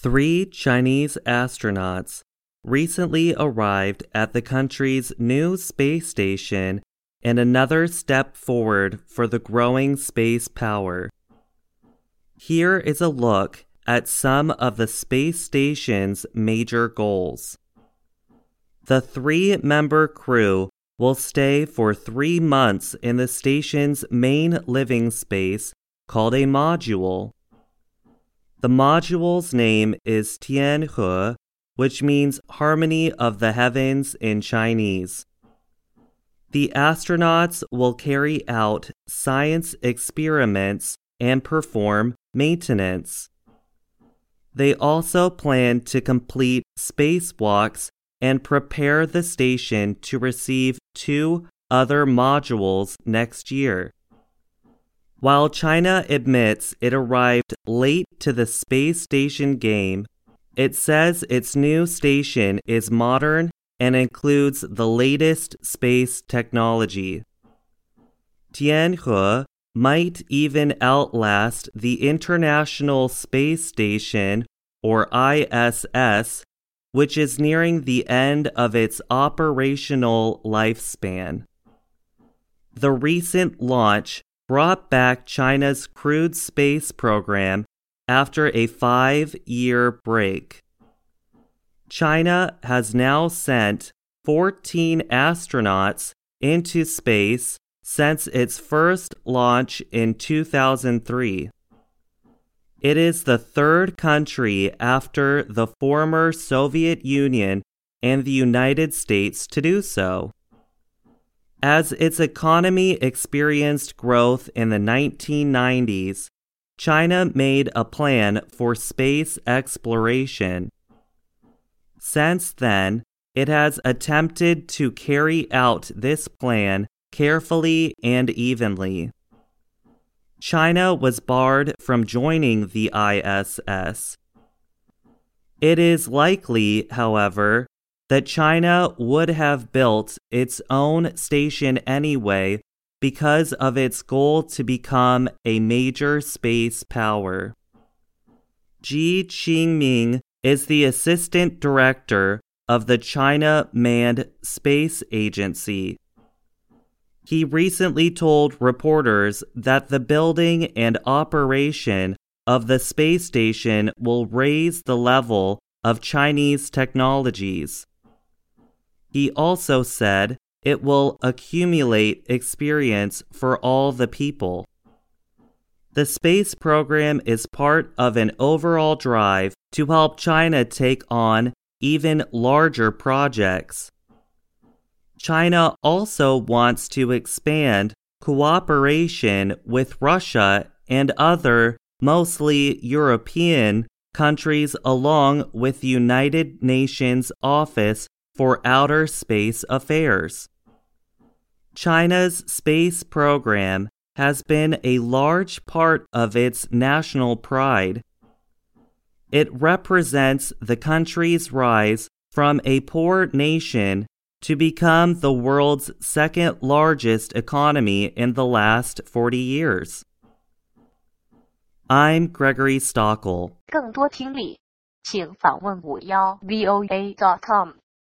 3 Chinese astronauts recently arrived at the country's new space station and another step forward for the growing space power. Here is a look at some of the space station's major goals. The 3-member crew will stay for 3 months in the station's main living space called a module. The module's name is Tianhe, which means harmony of the heavens in Chinese. The astronauts will carry out science experiments and perform maintenance. They also plan to complete spacewalks and prepare the station to receive 2 other modules next year. While China admits it arrived late to the space station game, it says its new station is modern and includes the latest space technology. Tianhe might even outlast the International Space Station, or ISS, which is nearing the end of its operational lifespan. The recent launch brought back China's crewed space program after a 5-year break. China has now sent 14 astronauts into space since its first launch in 2003. It is the 3rd country after the former Soviet Union and the United States to do so. As its economy experienced growth in the 1990s, China made a plan for space exploration. Since then, it has attempted to carry out this plan carefully and evenly. China was barred from joining the ISS. It is likely, however, that China would have built its own station anyway because of its goal to become a major space power. Ji Qingming is the assistant director of the China Manned Space Agency. He recently told reporters that the building and operation of the space station will raise the level of Chinese technologies. He also said it will accumulate experience for all the people. The space program is part of an overall drive to help China take on even larger projects. China also wants to expand cooperation with Russia and other, mostly European, countries along with the United Nations Office for Outer Space Affairs. China's space program has been a large part of its national pride. It represents the country's rise from a poor nation to become the world's 2nd largest economy in the last 40 years. I'm Gregory Stockel. 更多听力，请访问51voa.com。